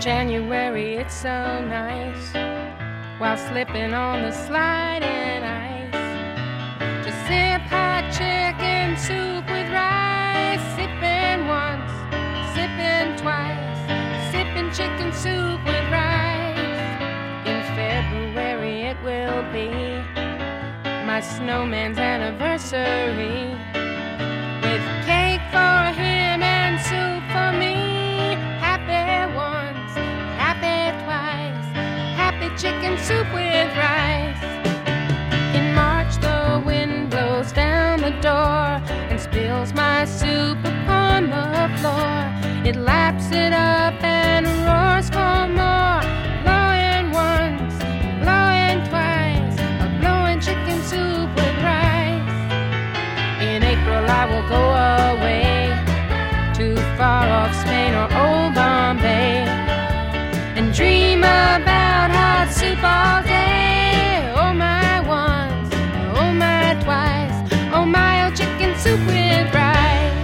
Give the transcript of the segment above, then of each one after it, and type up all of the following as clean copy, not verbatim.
January, it's so nice, while slipping on the sliding ice, to sip hot chicken soup with rice, sipping once, sipping twice, sipping chicken soup with rice. In February it will be my snowman's anniversary, with cake for him and soup for me. Happy once, happy twice, happy chicken soup with rice. In March the wind blows down the door and spills my soup upon the floor. It laps it up and roars for more, blowing once, blowing twice, a blowing chicken soup with rice. In April I will go away to far off Spain or old Bombay, and dream about hot soup all day. Oh my once, oh my twice, oh my old chicken soup with rice.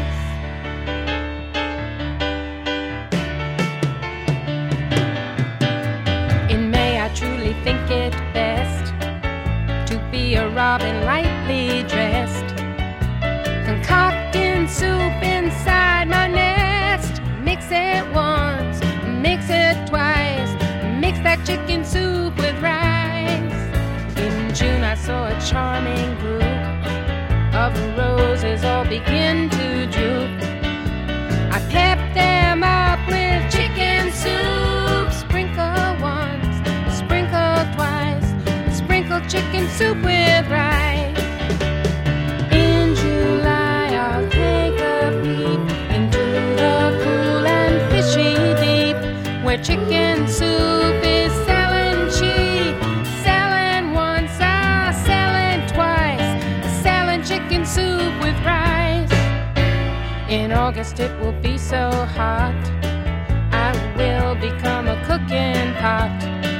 In May I truly think it best to be a robin lightly dressed, concocting soup inside my nest. Mix it once, mix it twice, mix that chicken soup with rice. In June I saw a charming group of roses all begin to droop. I pepped them up with chicken soup. Sprinkle once, sprinkle twice, sprinkle chicken soup with rice. In July I'll take a peep into the cool and fishy deep, where chicken soup is selling cheap. Selling once, selling twice, selling chicken soup with rice. In August it will be so hot, I will become a cooking pot.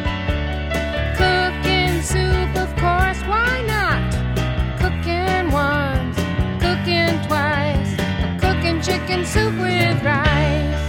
Cooking soup, of course, why not? Cooking once, cooking twice, cooking chicken soup with rice.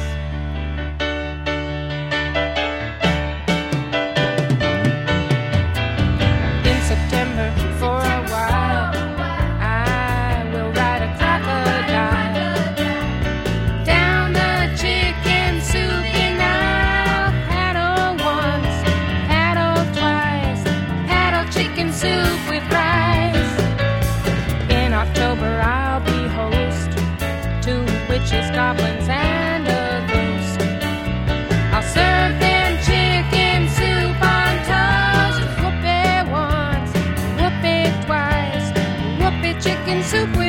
In September, for a while, I will ride a crocodile down the chicken soup canal. Paddle once, paddle twice, paddle chicken soup with rice. In October I'll be host to witches, goblins, and a ghost. I'll serve them chicken soup on toast. Whoop it once, whoop it twice, whoop it chicken soup